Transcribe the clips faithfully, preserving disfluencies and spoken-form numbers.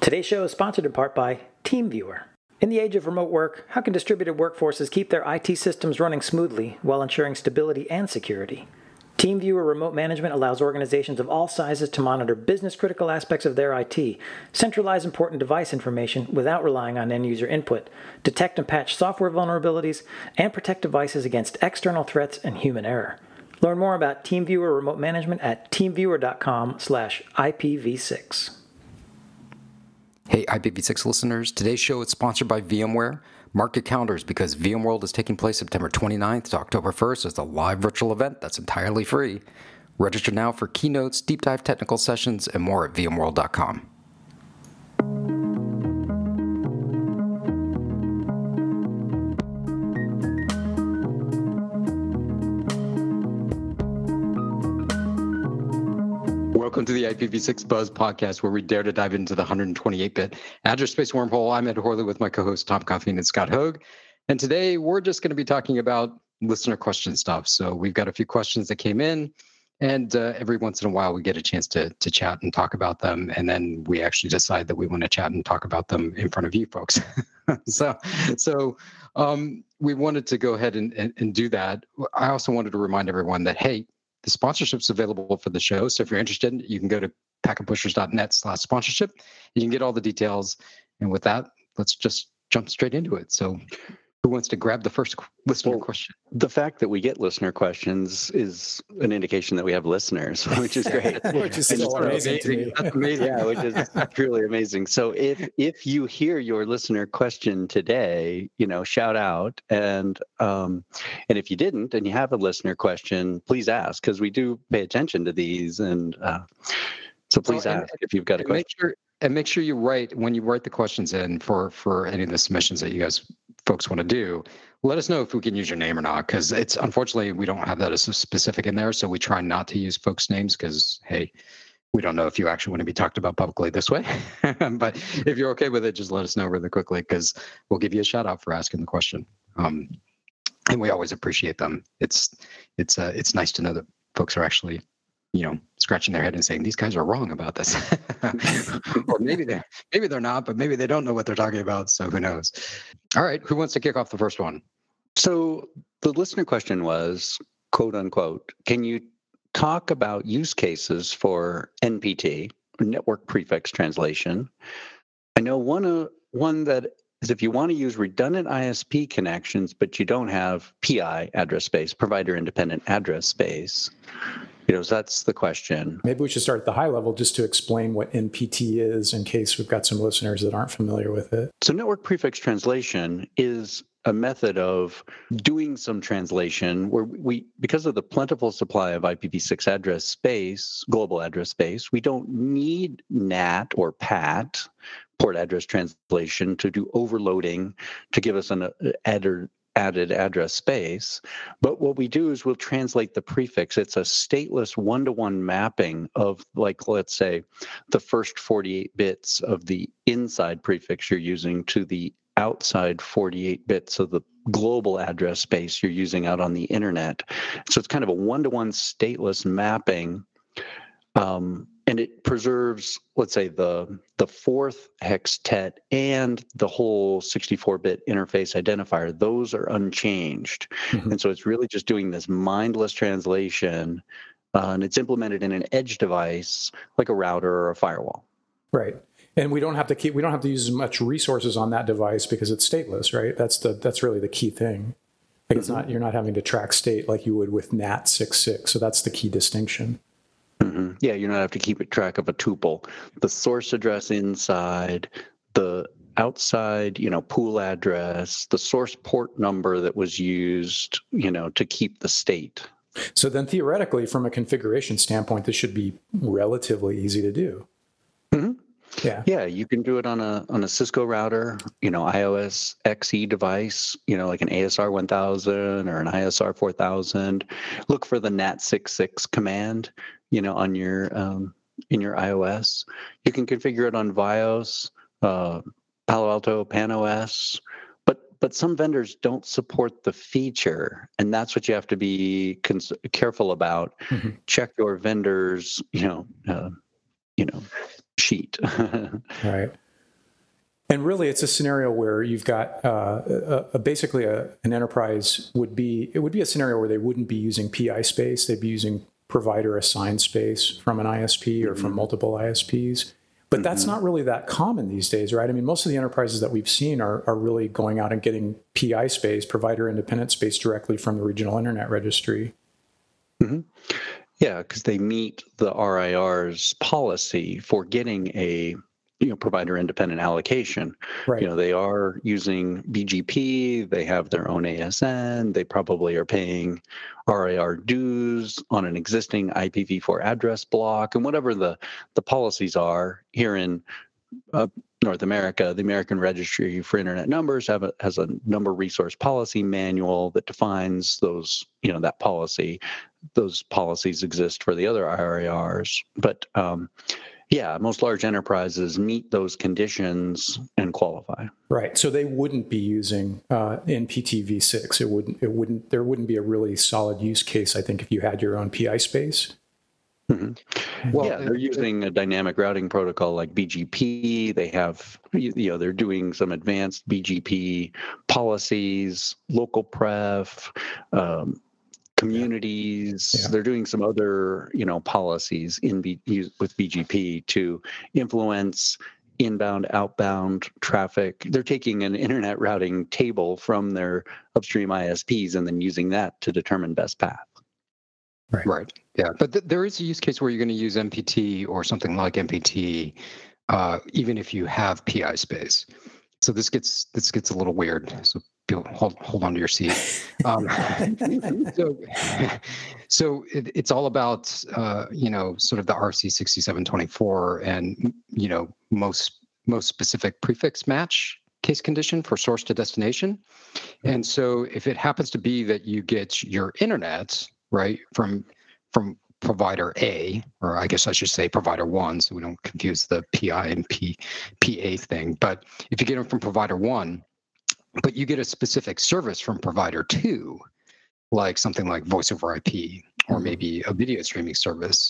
Today's show is sponsored in part by TeamViewer. In the age of remote work, how can distributed workforces keep their I T systems running smoothly while ensuring stability and security? TeamViewer Remote Management allows organizations of all sizes to monitor business-critical aspects of their I T, centralize important device information without relying on end-user input, detect and patch software vulnerabilities, and protect devices against external threats and human error. Learn more about TeamViewer Remote Management at teamviewer.com slash IPv6. Hey, I P v six listeners. Today's show is sponsored by VMware. Mark your calendars because VMworld is taking place September twenty-ninth to October first as a live virtual event that's entirely free. Register now for keynotes, deep dive technical sessions, and more at V M world dot com. Welcome to the I P v six Buzz podcast, where we dare to dive into the one hundred twenty-eight bit address space wormhole. I'm Ed Horley with my co-hosts Tom Coffeen and Scott Hogue. And today we're just going to be talking about listener question stuff. So we've got a few questions that came in, and uh, every once in a while we get a chance to to chat and talk about them. And then we actually decide that we want to chat and talk about them in front of you folks. so so um, we wanted to go ahead and, and, and do that. I also wanted to remind everyone that, hey, the sponsorship's available for the show. So if you're interested, you can go to packetpushers.net slash sponsorship. You can get all the details. And with that, let's just jump straight into it. So who wants to grab the first listener well, question? The fact that we get listener questions is an indication that we have listeners, which is great. which is still amazing to me. That's amazing. Yeah, which is truly amazing. So if if you hear your listener question today, you know, shout out. And um, and if you didn't and you have a listener question, please ask, because we do pay attention to these. And uh, so please oh, ask if you've got a question. Make sure, and make sure you write, when you write the questions in for, for any of the submissions that you guys folks want to do, let us know if we can use your name or not, because it's unfortunately we don't have that as specific in there, so we try not to use folks' names because, hey, we don't know if you actually want to be talked about publicly this way. But if you're okay with it, just let us know really quickly, because we'll give you a shout out for asking the question. Um, and we always appreciate them. It's it's uh, it's nice to know that folks are actually, you know, scratching their head and saying, these guys are wrong about this. Or maybe they're, maybe they're not, but maybe they don't know what they're talking about. So who knows? All right. Who wants to kick off the first one? So the listener question was, quote unquote, can you talk about use cases for N P T, network prefix translation? I know one, uh, one that is if you want to use redundant I S P connections, but you don't have P I address space, provider independent address space. You know, so that's the question. Maybe we should start at the high level just to explain what N P T is in case we've got some listeners that aren't familiar with it. So network prefix translation is a method of doing some translation where we, because of the plentiful supply of I P v six address space, global address space, we don't need N A T or P A T, port address translation, to do overloading to give us an uh, added added address space. But what we do is we'll translate the prefix. It's a stateless one-to-one mapping of, like, let's say, the first forty-eight bits of the inside prefix you're using to the outside forty-eight bits of the global address space you're using out on the internet. So it's kind of a one-to-one stateless mapping. Um, and it preserves, let's say, the the fourth hextet and the whole sixty-four bit interface identifier. Those are unchanged. Mm-hmm. And so it's really just doing this mindless translation, uh, and it's implemented in an edge device like a router or a firewall. Right. And we don't have to keep we don't have to use as much resources on that device because it's stateless, right? That's the that's really the key thing. Like, it's mm-hmm. not, you're not having to track state like you would with N A T sixty-six. So that's the key distinction. Mm-hmm. Yeah, you don't have to keep track of a tuple. The source address inside, the outside, you know, pool address, the source port number that was used, you know, to keep the state. So then theoretically, from a configuration standpoint, this should be relatively easy to do. Mm-hmm. Yeah. Yeah, you can do it on a on a Cisco router, you know, iOS X E device, you know, like an A S R one thousand or an I S R four thousand. Look for the N A T sixty-six command, you know, on your um, in your iOS. You can configure it on Vios, uh, Palo Alto, PanOS, but but some vendors don't support the feature, and that's what you have to be cons- careful about. Mm-hmm. Check your vendors, you know, uh, you know. sheet. Right. And really, it's a scenario where you've got uh, a, a, basically a, an enterprise would be, it would be a scenario where they wouldn't be using P I space. They'd be using provider assigned space from an I S P or mm-hmm. from multiple I S Ps. But mm-hmm. that's not really that common these days, right? I mean, most of the enterprises that we've seen are, are really going out and getting P I space, provider independent space, directly from the regional internet registry. Mm-hmm. Yeah, because they meet the R I R's policy for getting a you know, provider independent allocation. Right. You know, they are using B G P, they have their own A S N, they probably are paying R I R dues on an existing I P v four address block, and whatever the, the policies are here in uh, North America, the American Registry for Internet Numbers have a, has a number resource policy manual that defines those, you know, that policy. Those policies exist for the other R I Rs, but um, yeah, most large enterprises meet those conditions and qualify. Right. So they wouldn't be using uh, N P T v six. It wouldn't. It wouldn't. There wouldn't be a really solid use case, I think, if you had your own P I space. Mm-hmm. Well, yeah, they're using a dynamic routing protocol like B G P. They have, you know, they're doing some advanced B G P policies, local pref. Um, communities, yeah. They're doing some other, you know, policies in B, with B G P to influence inbound, outbound traffic. They're taking an internet routing table from their upstream I S Ps and then using that to determine best path. Right. Right. Yeah. But th- there is a use case where you're going to use M P T or something like M P T, uh, even if you have P I space. So this gets this gets a little weird. So hold hold on to your seat. Um, so, so it, it's all about uh, you know sort of the R C sixty-seven twenty-four and you know most most specific prefix match case condition for source to destination. And so if it happens to be that you get your internet right from from provider A, or I guess I should say provider one, so we don't confuse the P I and P, P A thing. But if you get them from provider one, but you get a specific service from provider two, like something like voice over I P, or maybe a video streaming service,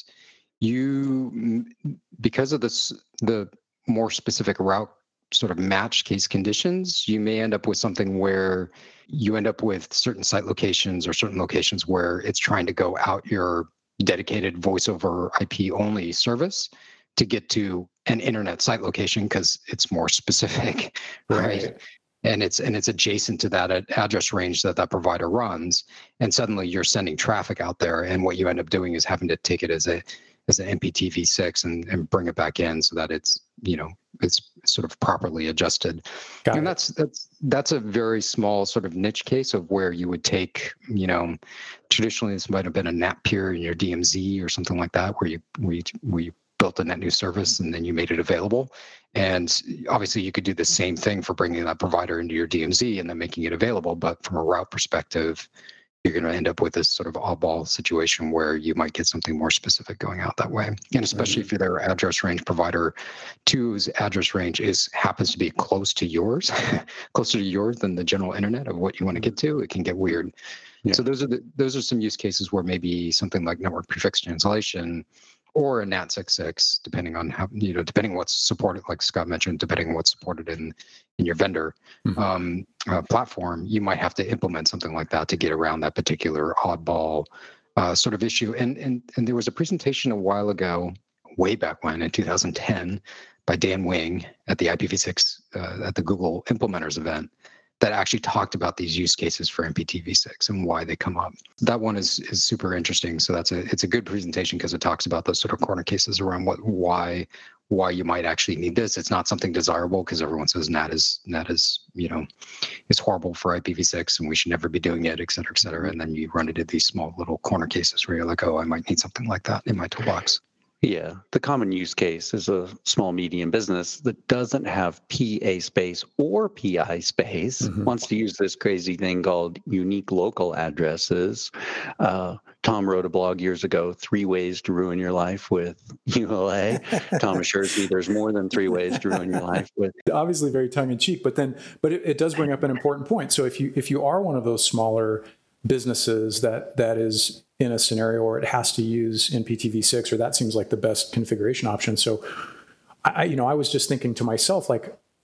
you, because of this, the more specific route sort of match case conditions, you may end up with something where you end up with certain site locations or certain locations where it's trying to go out your dedicated voice over I P only service to get to an internet site location because it's more specific, right? right? And it's and it's adjacent to that address range that that provider runs, and suddenly you're sending traffic out there, and what you end up doing is having to take it as a as an M P T v six and, and bring it back in so that it's you know it's sort of properly adjusted. Got and it. that's that's that's a very small sort of niche case of where you would take you know traditionally this might have been a N A T peer in your D M Z or something like that where you we we built a net new service and then you made it available. And obviously you could do the same thing for bringing that provider into your D M Z and then making it available. But from a route perspective, you're going to end up with this sort of oddball situation where you might get something more specific going out that way. And especially mm-hmm. if their address range provider two's address range is happens to be close to yours, closer to yours than the general internet of what you want to get to, it can get weird. Yeah. So those are the, those are some use cases where maybe something like network prefix translation or a N A T sixty-six, depending on how, you know, depending on what's supported, like Scott mentioned, depending on what's supported in, in your vendor mm-hmm. um, uh, platform, you might have to implement something like that to get around that particular oddball uh, sort of issue. And, and, and there was a presentation a while ago, way back when, in two thousand ten, by Dan Wing at the I P v six, uh, at the Google Implementers event, that actually talked about these use cases for M P T v six and why they come up. That one is is super interesting. So that's a it's a good presentation because it talks about those sort of corner cases around what why why you might actually need this. It's not something desirable because everyone says N A T is N A T is you know is horrible for I P v six and we should never be doing it, et cetera, et cetera. And then you run into these small little corner cases where you're like, oh, I might need something like that in my toolbox. Yeah, the common use case is a small, medium business that doesn't have P A space or P I space, mm-hmm. wants to use this crazy thing called unique local addresses. Uh, Tom wrote a blog years ago, Three Ways to Ruin Your Life with U L A. Tom assures me there's more than three ways to ruin your life with. Obviously very tongue-in-cheek, but then, but it, it does bring up an important point. So if you if you are one of those smaller businesses that that is in a scenario where it has to use N P T v six, or that seems like the best configuration option. So I, you know, I was just thinking to myself, like,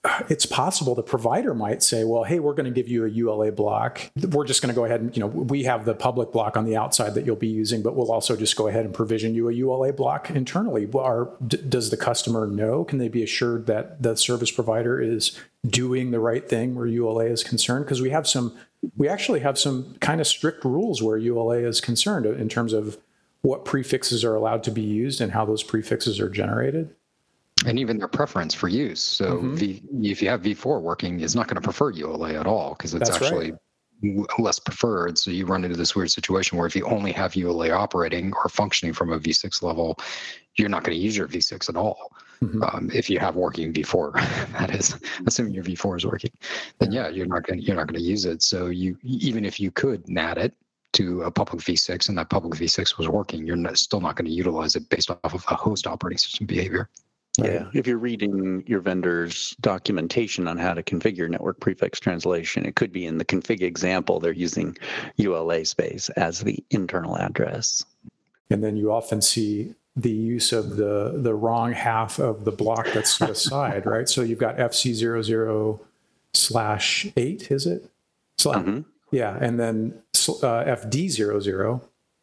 it's possible the provider might say, well, hey, we're going to give you a U L A block. We're just going to go ahead and, you know, we have the public block on the outside that you'll be using, but we'll also just go ahead and provision you a U L A block internally. Are, d- does the customer know? Can they be assured that the service provider is doing the right thing where U L A is concerned? Because we have some, we actually have some kind of strict rules where U L A is concerned in terms of what prefixes are allowed to be used and how those prefixes are generated. And even their preference for use. So Mm-hmm. v, if you have V four working, it's not going to prefer U L A at all because it's That's actually right. less preferred. So you run into this weird situation where if you only have U L A operating or functioning from a V six level, you're not going to use your V six at all. Mm-hmm. Um, if you have working V four, that is, assuming your V four is working, then yeah, you're not going you're not going to use it. So you even if you could N A T it to a public V six and that public V six was working, you're not, still not going to utilize it based off of a host operating system behavior. Yeah, if you're reading your vendor's documentation on how to configure network prefix translation, it could be in the config example they're using U L A space as the internal address. And then you often see the use of the the wrong half of the block that's set aside, right? So you've got F C zero zero slash eight, is it? Slash, mm-hmm. Yeah, and then uh, F D zero zero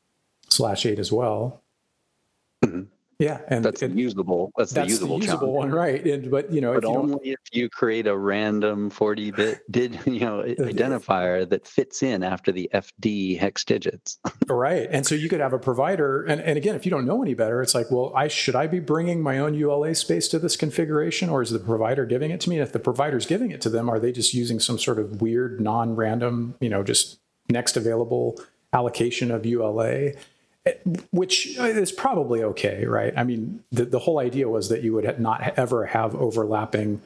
slash eight as well. Mm-hmm. Yeah, and that's it, usable. That's, that's the usable, the usable one, right? And but you know, but if you only don't, if you create a random forty bit did you know identifier that fits in after the F D hex digits. Right, and so you could have a provider, and, and again, if you don't know any better, it's like, well, I should I be bringing my own U L A space to this configuration, or is the provider giving it to me? And if the provider's giving it to them, are they just using some sort of weird, non-random, you know, just next available allocation of U L A? Which is probably okay, right? I mean, the, the whole idea was that you would not ever have overlapping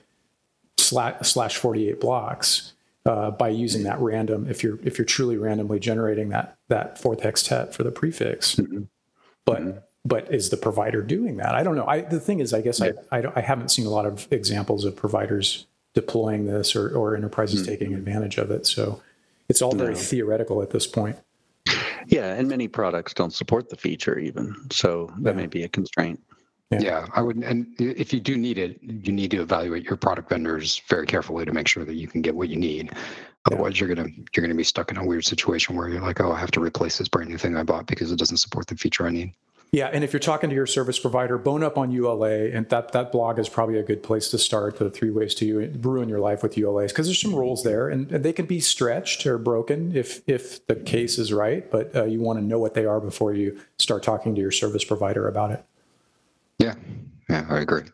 slash, slash forty-eight blocks uh, by using that random. If you're if you're truly randomly generating that that fourth hextet for the prefix, mm-hmm. but mm-hmm. but is the provider doing that? I don't know. I, the thing is, I guess yeah. I I, don't, I haven't seen a lot of examples of providers deploying this or or enterprises mm-hmm. taking advantage of it. So it's all very no. theoretical at this point. Yeah, and many products don't support the feature even, so that yeah. may be a constraint. Yeah. yeah, I would. And if you do need it, you need to evaluate your product vendors very carefully to make sure that you can get what you need. Otherwise, yeah. you're gonna you're gonna be stuck in a weird situation where you're like, oh, I have to replace this brand new thing I bought because it doesn't support the feature I need. Yeah, and if you're talking to your service provider, bone up on U L A, and that, that blog is probably a good place to start, the three ways to ruin your life with U L As, because there's some rules there, and, and they can be stretched or broken if if the case is right, but uh, you want to know what they are before you start talking to your service provider about it. Yeah, yeah, I agree.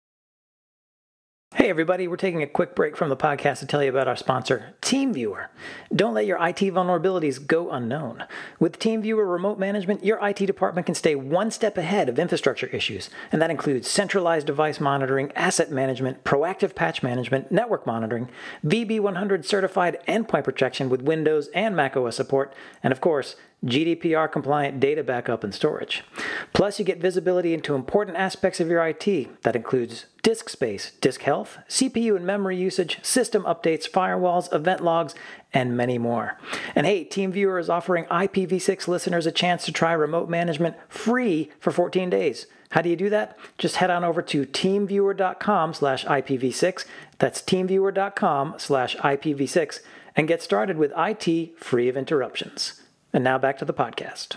Hey everybody, we're taking a quick break from the podcast to tell you about our sponsor, TeamViewer. Don't let your I T vulnerabilities go unknown. With TeamViewer Remote Management, your I T department can stay one step ahead of infrastructure issues, and that includes centralized device monitoring, asset management, proactive patch management, network monitoring, V B one hundred certified endpoint protection with Windows and macOS support, and of course, G D P R-compliant data backup and storage. Plus, you get visibility into important aspects of your I T. That includes disk space, disk health, C P U and memory usage, system updates, firewalls, event logs, and many more. And hey, TeamViewer is offering I P v six listeners a chance to try remote management free for fourteen days. How do you do that? Just head on over to teamviewer.com slash IPv6. That's teamviewer.com slash IPv6 and get started with I T free of interruptions. And now back to the podcast.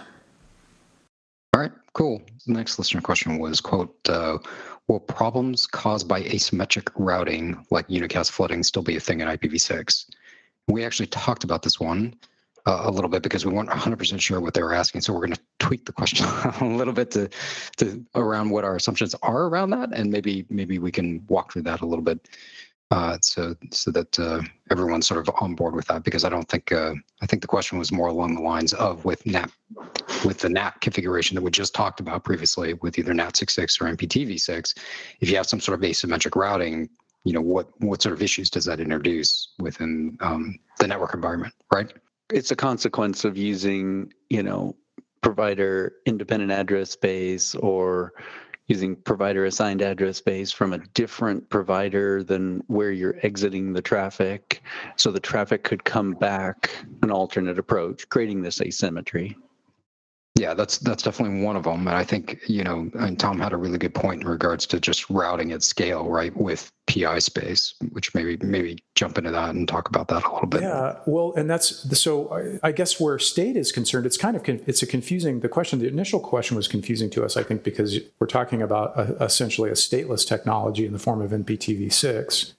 All right, cool. The next listener question was, quote, uh, will problems caused by asymmetric routing like unicast flooding still be a thing in I P v six? We actually talked about this one uh, a little bit because we weren't one hundred percent sure what they were asking. So we're going to tweak the question a little bit to, to around what our assumptions are around that. And maybe maybe we can walk through that a little bit. Uh, so so that uh, everyone's sort of on board with that, because I don't think uh, I think the question was more along the lines of with N A T, with the N A T configuration that we just talked about previously with either N A T six point six or M P T v six. If you have some sort of asymmetric routing, you know what what sort of issues does that introduce within um, the network environment, right? It's a consequence of using you know provider independent address space or using provider assigned address space from a different provider than where you're exiting the traffic. So the traffic could come back an alternate approach, creating this asymmetry. Yeah, that's that's definitely one of them. And I think, you know, and Tom had a really good point in regards to just routing at scale, right? With P I space, which maybe maybe jump into that and talk about that a little bit. Yeah, well, and that's so. I, I guess where state is concerned, it's kind of it's a confusing. The question, the initial question, was confusing to us, I think, because we're talking about a, essentially a stateless technology in the form of N P T v six.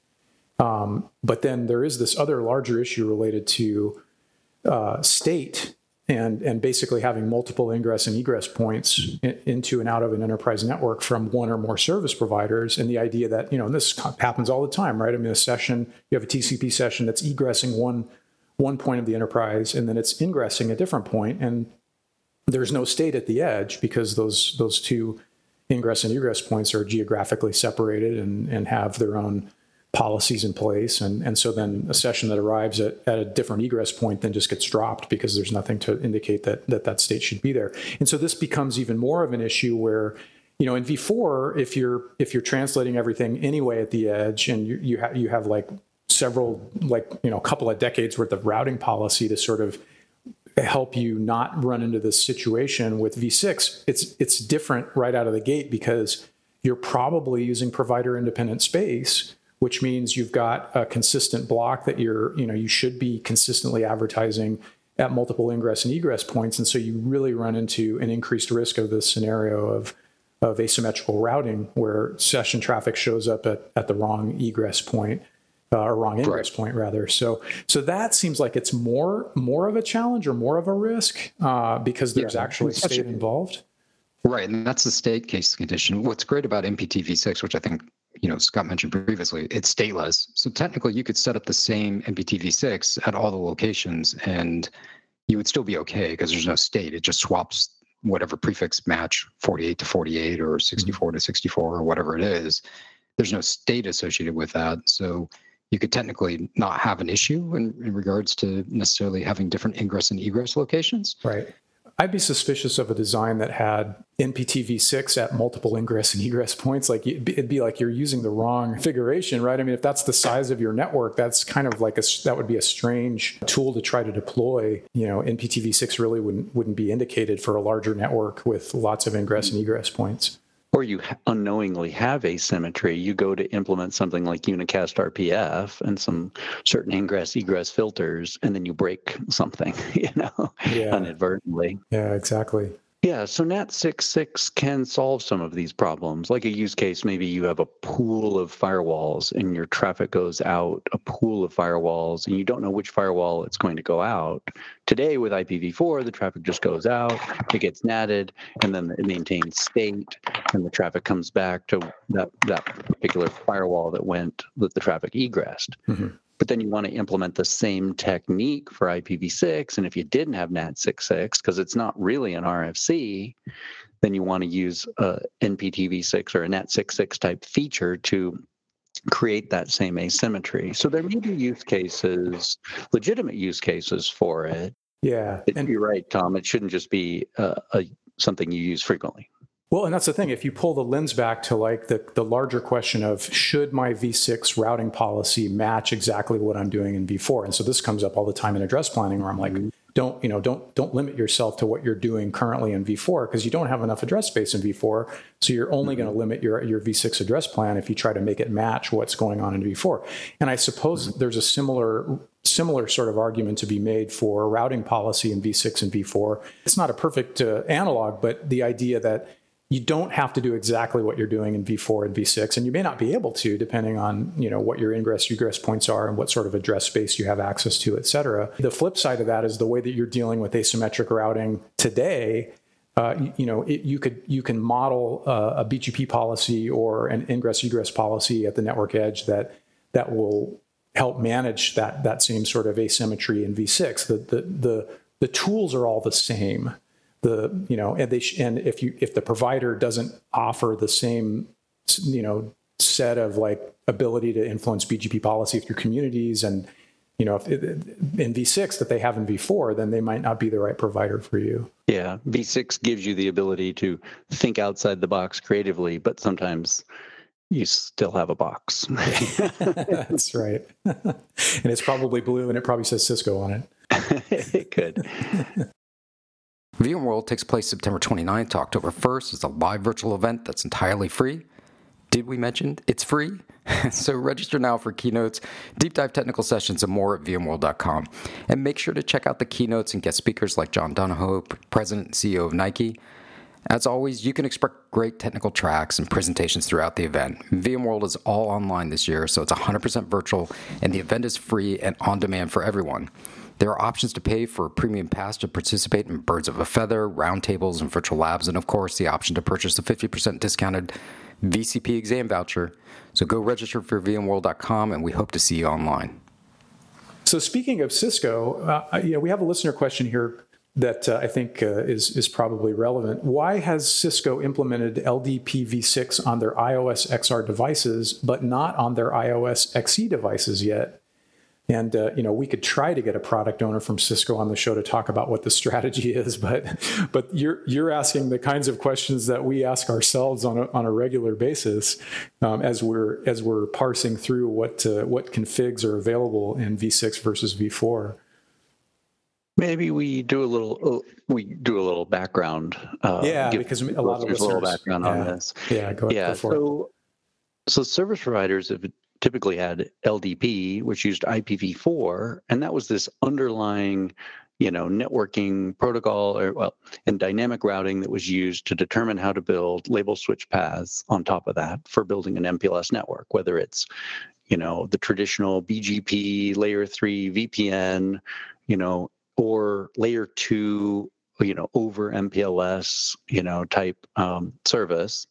Um, but then there is this other larger issue related to uh, state and and basically having multiple ingress and egress points in, into and out of an enterprise network from one or more service providers, and the idea that, you know, and this happens all the time, right? I mean, a session, you have a T C P session that's egressing one one point of the enterprise, and then it's ingressing a different point, and there's no state at the edge because those those two ingress and egress points are geographically separated and and have their own policies in place. And, and so then a session that arrives at, at a different egress point then just gets dropped because there's nothing to indicate that, that that state should be there. And so this becomes even more of an issue where, you know, in v four, if you're if you're translating everything anyway at the edge, and you you have you have like several, like, you know, a couple of decades worth of routing policy to sort of help you not run into this situation, with v six, it's it's different right out of the gate because you're probably using provider independent space, which means you've got a consistent block that you're, you know, you should be consistently advertising at multiple ingress and egress points. And so you really run into an increased risk of this scenario of, of asymmetrical routing where session traffic shows up at, at the wrong egress point, uh, or wrong ingress right. point rather. So, so that seems like it's more, more of a challenge or more of a risk uh, because there's yeah, actually state a, involved. Right. And that's the state case condition. What's great about N P T v six, which I think, you know, Scott mentioned previously, it's stateless. So technically you could set up the same N P T v six at all the locations and you would still be okay because there's no state. It just swaps whatever prefix match, forty-eight to forty-eight or sixty-four to sixty-four or whatever it is. There's no state associated with that. So you could technically not have an issue in, in regards to necessarily having different ingress and egress locations. Right. I'd be suspicious of a design that had N P T v six at multiple ingress and egress points. Like it'd be like you're using the wrong configuration, right? I mean, if that's the size of your network, that's kind of like a, that would be a strange tool to try to deploy. You know, N P T v six really wouldn't, wouldn't be indicated for a larger network with lots of ingress and egress points. Or you unknowingly have asymmetry. You go to implement something like unicast R P F and some certain ingress egress filters, and then you break something, you know, yeah. inadvertently. Yeah, exactly. Yeah, so N A T six six can solve some of these problems. Like a use case, maybe you have a pool of firewalls and your traffic goes out a pool of firewalls and you don't know which firewall it's going to go out. Today with I P v four, the traffic just goes out, it gets natted, and then it maintains state, and the traffic comes back to that, that particular firewall that went, that the traffic egressed. Mm-hmm. But then you want to implement the same technique for I P v six. And if you didn't have N A T six six, because it's not really an R F C, then you want to use a N P T v six or a N A T six six type feature to create that same asymmetry. So there may be use cases, legitimate use cases for it. Yeah. And you're right, Tom. It shouldn't just be uh, a, something you use frequently. Well, and that's the thing. If you pull the lens back to like the, the larger question of should my v six routing policy match exactly what I'm doing in v four? And so this comes up all the time in address planning where I'm like, mm-hmm. don't, you know, don't, don't limit yourself to what you're doing currently in v four because you don't have enough address space in v four. So you're only mm-hmm. going to limit your, your v six address plan if you try to make it match what's going on in v four. And I suppose mm-hmm. there's a similar similar sort of argument to be made for routing policy in v six and v four. It's not a perfect uh, analog, but the idea that you don't have to do exactly what you're doing in v four and v six, and you may not be able to, depending on, you know, what your ingress egress points are and what sort of address space you have access to, et cetera. The flip side of that is the way that you're dealing with asymmetric routing today. Uh, you, you know, it, you could you can model uh, a B G P policy or an ingress egress policy at the network edge that that will help manage that that same sort of asymmetry in v six. The the the, the tools are all the same. The, you know, and they sh- and if you if the provider doesn't offer the same, you know, set of like ability to influence B G P policy through communities, and you know, if it, in v six that they have in v four, then they might not be the right provider for you. Yeah, v six gives you the ability to think outside the box creatively, but sometimes you still have a box. That's right, and it's probably blue, and it probably says Cisco on it. It could. VMworld takes place September twenty-ninth to October first. It's a live virtual event that's entirely free. Did we mention it's free? So register now for keynotes, deep dive technical sessions, and more at V M world dot com. And make sure to check out the keynotes and guest speakers like John Donahoe, President and C E O of Nike. As always, you can expect great technical tracks and presentations throughout the event. VMworld is all online this year, so it's one hundred percent virtual, and the event is free and on demand for everyone. There are options to pay for a premium pass to participate in Birds of a Feather, roundtables, and virtual labs, and of course, the option to purchase a fifty percent discounted V C P exam voucher. So go register for V M world dot com, and we hope to see you online. So speaking of Cisco, uh, you know, we have a listener question here that uh, I think uh, is is probably relevant. Why has Cisco implemented L D P v six on their iOS X R devices, but not on their iOS X E devices yet? And uh, you know, we could try to get a product owner from Cisco on the show to talk about what the strategy is, but but you're you're asking the kinds of questions that we ask ourselves on a on a regular basis um, as we're as we're parsing through what uh, what configs are available in v six versus v four. Maybe we do a little we do a little background. Uh, yeah, because a lot of listeners, a little background yeah, on this. Yeah, go, yeah, go for so, it. So service providers have typically had L D P, which used I P v four, and that was this underlying, you know, networking protocol, or well, and dynamic routing that was used to determine how to build label switch paths on top of that for building an M P L S network, whether it's, you know, the traditional B G P, layer three V P N, you know, or layer two, you know, over M P L S, you know, type um, service.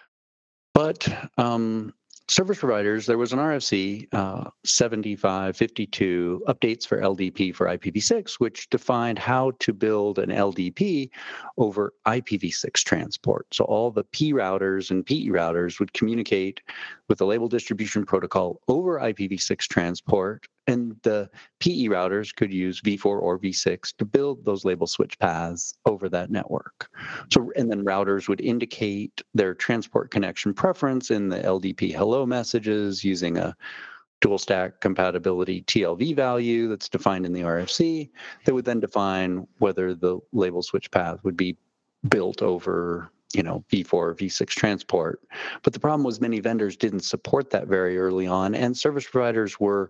But um, service providers, there was an R F C uh, seventy-five fifty-two updates for L D P for I P v six, which defined how to build an L D P over I P v six transport. So all the P routers and P E routers would communicate with the label distribution protocol over I P v six transport, and the P E routers could use v four or v six to build those label switch paths over that network. So, and then routers would indicate their transport connection preference in the L D P hello messages using a dual stack compatibility T L V value that's defined in the R F C that would then define whether the label switch path would be built over, you know, v four or v six transport. But the problem was many vendors didn't support that very early on, and service providers were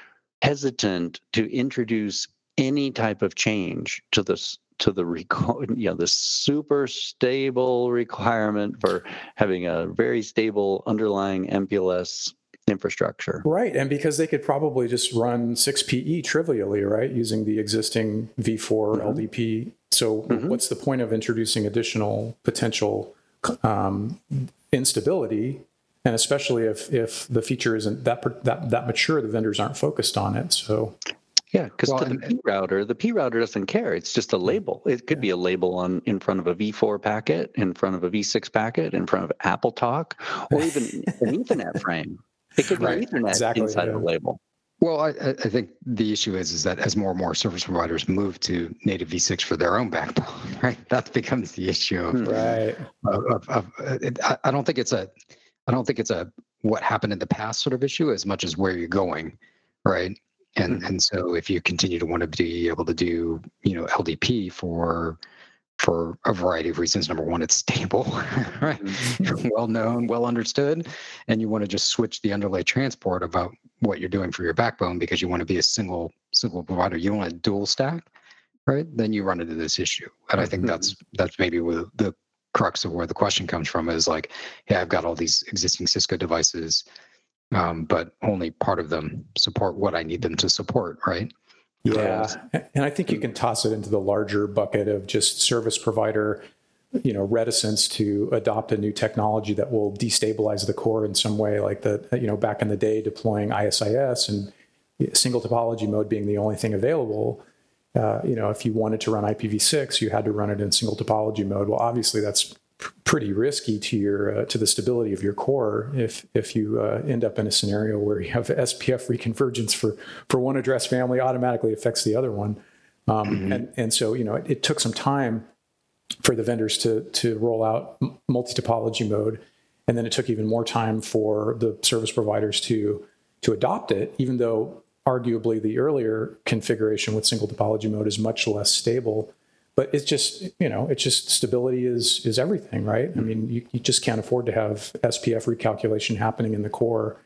hesitant to introduce any type of change to this to the you know the super stable requirement for having a very stable underlying M P L S infrastructure. Right, and because they could probably just run six P E trivially, right, using the existing v four mm-hmm. L D P. So mm-hmm. what's the point of introducing additional potential um, instability? And especially if if the feature isn't that that that mature, the vendors aren't focused on it. So yeah, because well, to the P router, the P router doesn't care. It's just a label. It could be a label on in front of a v four packet, in front of a v six packet, in front of Apple Talk, or even an Ethernet frame. It could be right. Ethernet exactly, inside yeah. of a label. Well, I, I think the issue is is that as more and more service providers move to native v six for their own backbone, right, that becomes the issue. Of, right. Of, of, of, it, I don't think it's a. I don't think it's a what happened in the past sort of issue as much as where you're going, right? And mm-hmm. and so if you continue to want to be able to do, you know, L D P for for a variety of reasons. Number one, it's stable, right? Mm-hmm. Well known, well understood, and you want to just switch the underlay transport about what you're doing for your backbone because you want to be a single single provider. You want a dual stack, right? Then you run into this issue, and I think mm-hmm. that's that's maybe where the crux of where the question comes from is like, yeah, I've got all these existing Cisco devices, um, but only part of them support what I need them to support, right? Yeah, and I think you can toss it into the larger bucket of just service provider, you know, reticence to adopt a new technology that will destabilize the core in some way, like the, you know, back in the day deploying I S I S and single topology mode being the only thing available. Uh, you know, if you wanted to run I P v six, you had to run it in single topology mode. Well, obviously, that's pr- pretty risky to your uh, to the stability of your core. If if you uh, end up in a scenario where you have S P F reconvergence for for one address family, automatically affects the other one. Um, mm-hmm. And and so you know, it, it took some time for the vendors to to roll out multi topology mode, and then it took even more time for the service providers to to adopt it, even though arguably the earlier configuration with single topology mode is much less stable, but it's just, you know, it's just stability is is everything, right? I mean, you, you just can't afford to have S P F recalculation happening in the core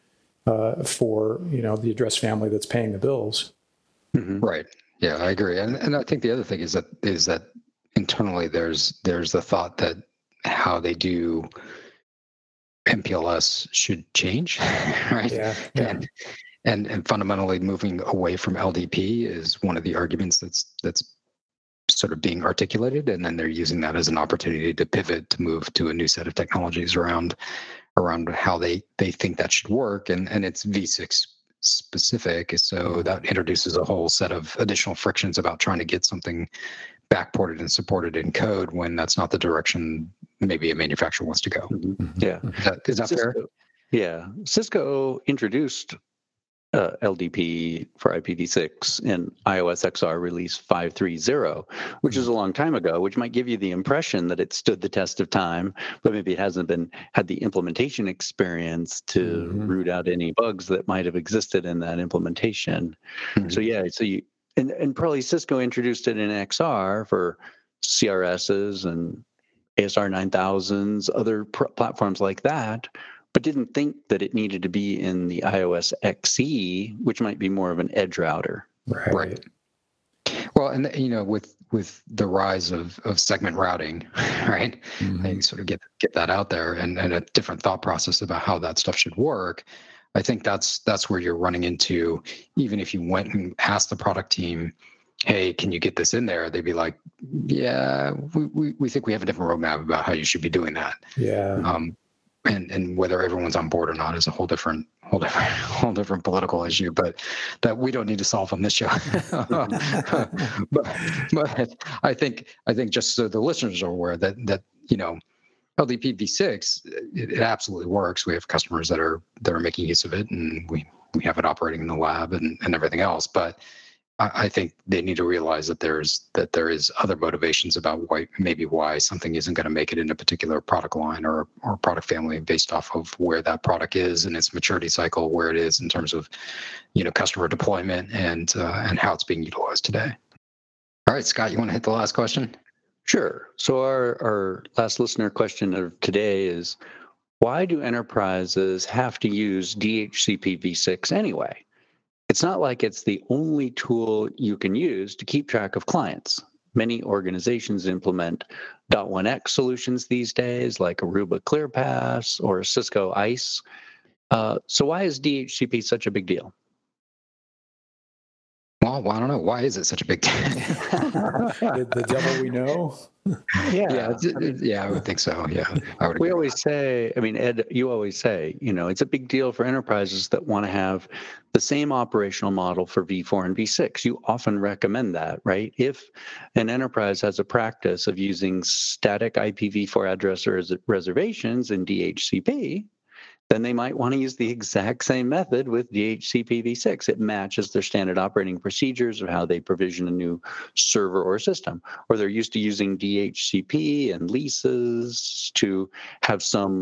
uh, for, you know, the address family that's paying the bills. Mm-hmm. Right. Yeah, I agree. And and I think the other thing is that is that internally there's there's the thought that how they do M P L S should change, right? Yeah, yeah. And, and and fundamentally moving away from L D P is one of the arguments that's that's sort of being articulated, and then they're using that as an opportunity to pivot to move to a new set of technologies around around how they they think that should work, and and it's V six specific, so that introduces a whole set of additional frictions about trying to get something backported and supported in code when that's not the direction maybe a manufacturer wants to go. Mm-hmm. Yeah, is that, is that Cisco, fair? Yeah, Cisco introduced uh, L D P for I P v six in iOS X R release five point three zero, which is a long time ago, which might give you the impression that it stood the test of time, but maybe it hasn't been had the implementation experience to mm-hmm. root out any bugs that might have existed in that implementation. Mm-hmm. So yeah, so you and, and probably Cisco introduced it in X R for C R Ss and A S R nine thousands, other pr- platforms like that, but didn't think that it needed to be in the iOS X E, which might be more of an edge router. Right. Right. Well, and you know, with with the rise of, of segment routing, right? Mm-hmm. They sort of get get that out there, and, and a different thought process about how that stuff should work. I think that's that's where you're running into. Even if you went and asked the product team, hey, can you get this in there? They'd be like, yeah, we, we, we think we have a different roadmap about how you should be doing that. Yeah. Um, and, and whether everyone's on board or not is a whole different, whole different, whole different political issue, but that we don't need to solve on this show. but, but I think, I think just so the listeners are aware that, that, you know, L D P v six, it, it absolutely works. We have customers that are, that are making use of it, and we, we have it operating in the lab and, and everything else. But I think they need to realize that there's that there is other motivations about why maybe why something isn't going to make it in a particular product line or or product family based off of where that product is and its maturity cycle, where it is in terms of, you know, customer deployment and uh, and how it's being utilized today. All right, Scott, you want to hit the last question? Sure. So our our last listener question of today is, why do enterprises have to use D H C P v six anyway? It's not like it's the only tool you can use to keep track of clients. Many organizations implement one X solutions these days, like Aruba ClearPass or Cisco ICE. Uh, so why is D H C P such a big deal? Well, I don't know. Why is it such a big deal? the, the devil we know? Yeah. Yeah, yeah, I would think so. Yeah. I would we always say, I mean, Ed, you always say, you know, it's a big deal for enterprises that want to have the same operational model for v four and v six. You often recommend that, right? If an enterprise has a practice of using static I P v four address res- reservations in D H C P, then they might want to use the exact same method with D H C P v six. It matches their standard operating procedures of how they provision a new server or system. Or they're used to using D H C P and leases to have some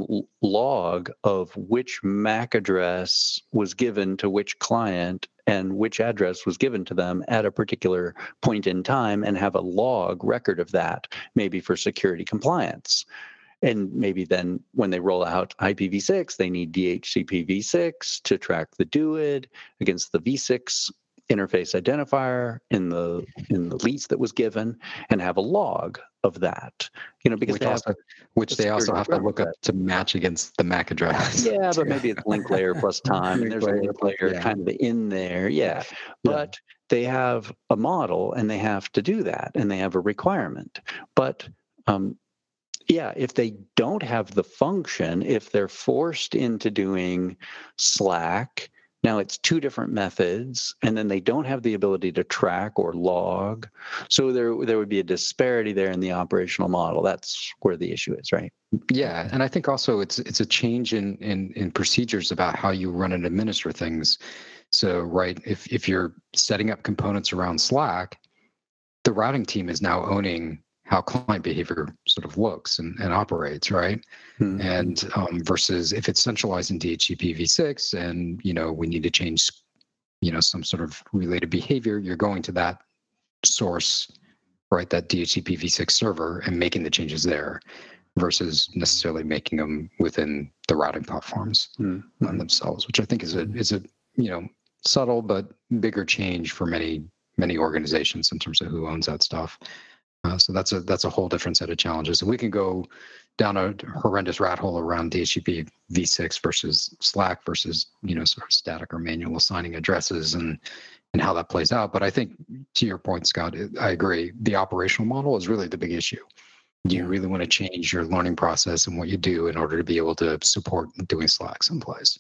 log of which M A C address was given to which client and which address was given to them at a particular point in time, and have a log record of that, maybe for security compliance. And maybe then when they roll out I P v six, they need D H C P v six to track the D U I D against the v six interface identifier in the in the lease that was given, and have a log of that. You know, because which they also, have which they also have to look up to match against the M A C address. Yeah, but maybe it's link layer plus time, and there's a link layer yeah. kind of in there. Yeah, but yeah. They have a model, and they have to do that, and they have a requirement. But um, yeah, if they don't have the function, if they're forced into doing Slack, now it's two different methods, and then they don't have the ability to track or log. So there, there would be a disparity there in the operational model. That's where the issue is, right? Yeah, and I think also it's it's a change in in, in procedures about how you run and administer things. So, right, if if you're setting up components around Slack, the routing team is now owning how client behavior sort of looks and, and operates, right? Mm-hmm. And um, versus if it's centralized in D H C P v six and, you know, we need to change, you know, some sort of related behavior, you're going to that source, right, that D H C P v six server and making the changes there. versus necessarily making them within the routing platforms mm-hmm. themselves, which I think is a is a you know subtle but bigger change for many many organizations in terms of who owns that stuff. Uh, so that's a that's a whole different set of challenges. And we can go down a horrendous rat hole around D H C P v six versus Slack versus you know sort of static or manual assigning addresses and and how that plays out. But I think to your point, Scott, I agree. The operational model is really the big issue. Do you really want to change your learning process and what you do in order to be able to support doing Slack someplace?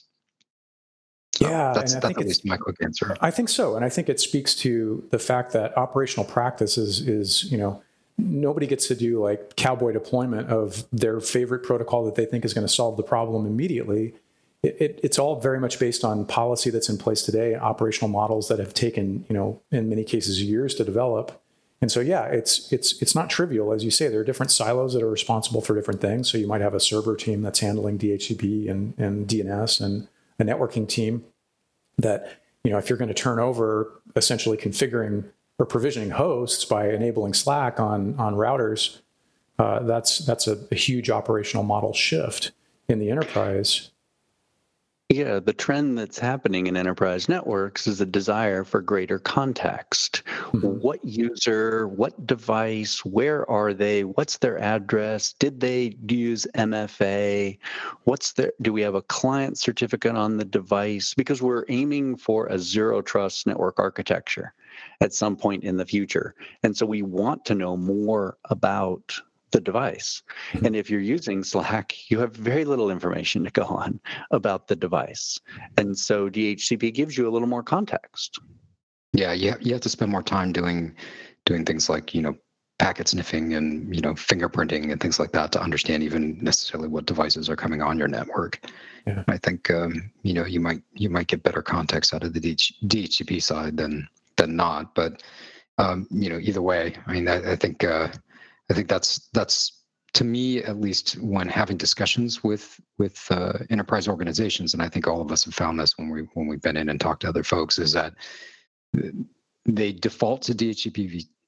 So yeah, that's, and I that's think at it's, least my quick answer. I think so, and I think it speaks to the fact that operational practice is, is you know, nobody gets to do like cowboy deployment of their favorite protocol that they think is going to solve the problem immediately. It, it, it's all very much based on policy that's in place today, operational models that have taken, you know, in many cases years to develop. And so, yeah, it's it's it's not trivial, as you say. There are different silos that are responsible for different things. So you might have a server team that's handling D H C P and, and D N S, and a networking team that, you know, if you're going to turn over essentially configuring or provisioning hosts by enabling Slack on on routers, uh, that's that's a, a huge operational model shift in the enterprise. Yeah, the trend that's happening in enterprise networks is a desire for greater context. Mm-hmm. What user, what device, where are they, what's their address, did they use M F A, what's their, do we have a client certificate on the device? Because we're aiming for a zero trust network architecture at some point in the future. And so we want to know more about the device. And if you're using Slack, you have very little information to go on about the device. And so D H C P gives you a little more context. Yeah, you have, you have to spend more time doing doing things like, you know, packet sniffing and, you know, fingerprinting and things like that to understand even necessarily what devices are coming on your network. Yeah. I think, um, you know, you might you might get better context out of the D H C P side than than not. But, um, you know, either way, I mean, I, I think uh, I think that's that's to me, at least when having discussions with with uh, enterprise organizations, and I think all of us have found this when we when we've been in and talked to other folks, is that they default to D H C P v,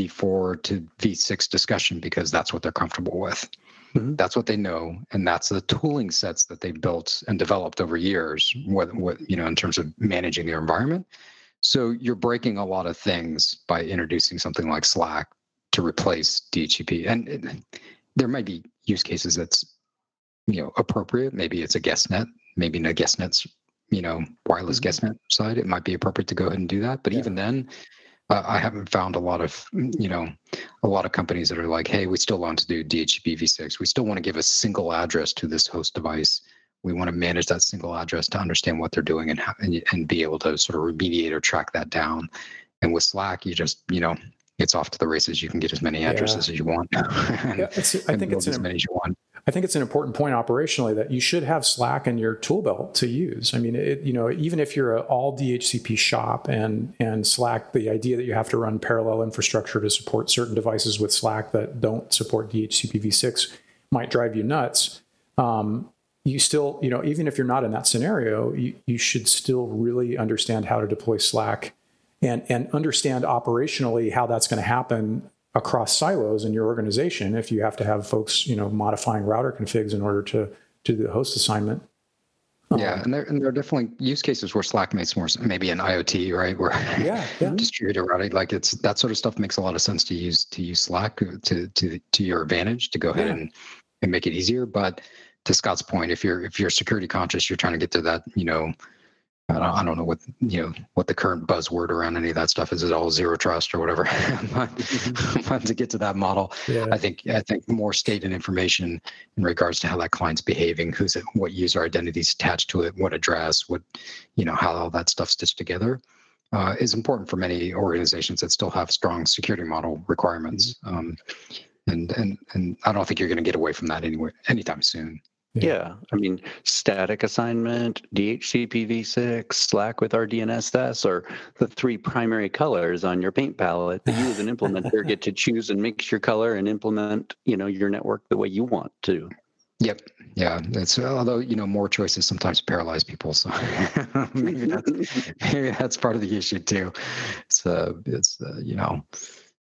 v4 to v six discussion because that's what they're comfortable with. Mm-hmm. That's what they know, and that's the tooling sets that they've built and developed over years. What what you know in terms of managing their environment. So you're breaking a lot of things by introducing something like Slack to replace D H C P. And it, there might be use cases that's, you know, appropriate. Maybe it's a guest net, maybe in a guest net's, you know, wireless mm-hmm. guest net side, it might be appropriate to go ahead and do that. But yeah. even then, uh, I haven't found a lot of, you know, a lot of companies that are like, hey, we still want to do D H C P v six. We still want to give a single address to this host device. We want to manage that single address to understand what they're doing and, how, and and be able to sort of remediate or track that down. And with Slack, you just, you know, it's off to the races. You can get as many addresses yeah. as you want. and, yeah, it's, I think it's an, as many as you want. I think it's an important point operationally that you should have Slack in your tool belt to use. I mean, it, you know, even if you're an all D H C P shop and and Slack, the idea that you have to run parallel infrastructure to support certain devices with Slack that don't support D H C P v six might drive you nuts. Um, you still, you know, even if you're not in that scenario, you, you should still really understand how to deploy Slack and, and understand operationally how that's going to happen across silos in your organization if you have to have folks, you know, modifying router configs in order to, to do the host assignment. Yeah, um, and there and there are definitely use cases where Slack makes more, maybe an IoT, right? Where yeah, yeah. distributed routing, like it's that sort of stuff makes a lot of sense to use to use Slack to to to your advantage to go ahead yeah. and, and make it easier. But to Scott's point, if you're if you're security conscious, you're trying to get to that, you know, I don't, I don't know what you know what the current buzzword around any of that stuff is. It all zero trust or whatever. but, but to get to that model, yeah. I think I think more state and information in regards to how that client's behaving, who's it, what user identities attached to it, what address, what you know, how all that stuff stitched together, uh, is important for many organizations that still have strong security model requirements. Um, and and and I don't think you're going to get away from that anywhere anytime soon. Yeah. yeah, I mean, static assignment, D H C P v six, Slack with our D N S S are the three primary colors on your paint palette that you as an implementer get to choose and mix your color and implement, you know, your network the way you want to. Yep. Yeah. That's although, you know, more choices sometimes paralyze people. So maybe that's maybe that's part of the issue too. It's uh, it's uh, you know,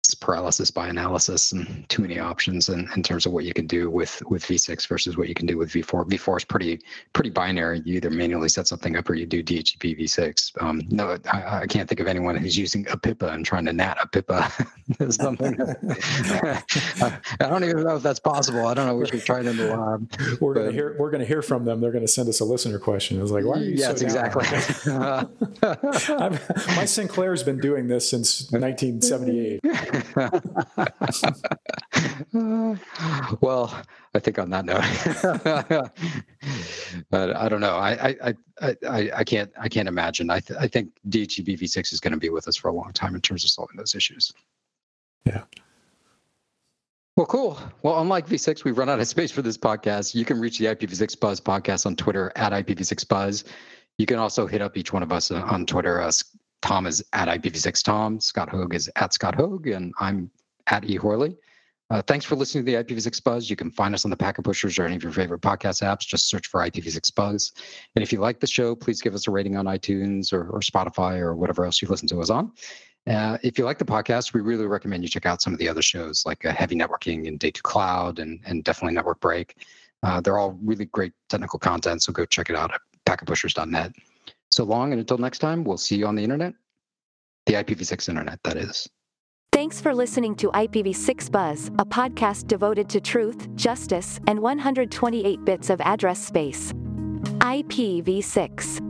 it's paralysis by analysis and too many options in, in terms of what you can do with, with V six versus what you can do with V four. V four is pretty pretty binary. You either manually set something up or you do D H C P V six. Um, no, I, I can't think of anyone who's using a PIPA and trying to N A T a PIPA. Something. I, I don't even know if that's possible. I don't know. We should try it in the lab. We're going to hear. We're going to hear from them. They're going to send us a listener question. It's like, why are you yes, so exactly. My Sinclair's been doing this since nineteen seventy-eight. Well, I think on that note, but I don't know. I I, I I I can't I can't imagine. I th- I think D H C P v six is going to be with us for a long time in terms of solving those issues. Yeah. Well, cool. Well, unlike V six, we've run out of space for this podcast. You can reach the I P v six Buzz podcast on Twitter at I P v six Buzz. You can also hit up each one of us on Twitter. Uh, Tom is at I P v six Tom. Scott Hogue is at Scott Hogue, and I'm at E Horley. Uh, thanks for listening to the I P v six Buzz. You can find us on the Packet Pushers or any of your favorite podcast apps. Just search for I P v six Buzz. And if you like the show, please give us a rating on iTunes or, or Spotify or whatever else you listen to us on. Uh, if you like the podcast, we really recommend you check out some of the other shows like uh, Heavy Networking and Day two Cloud and, and definitely Network Break. Uh, they're all really great technical content, so go check it out at packet pushers dot net. So long, and until next time, we'll see you on the internet. The I P v six internet, that is. Thanks for listening to I P v six Buzz, a podcast devoted to truth, justice, and one hundred twenty-eight bits of address space. I P v six.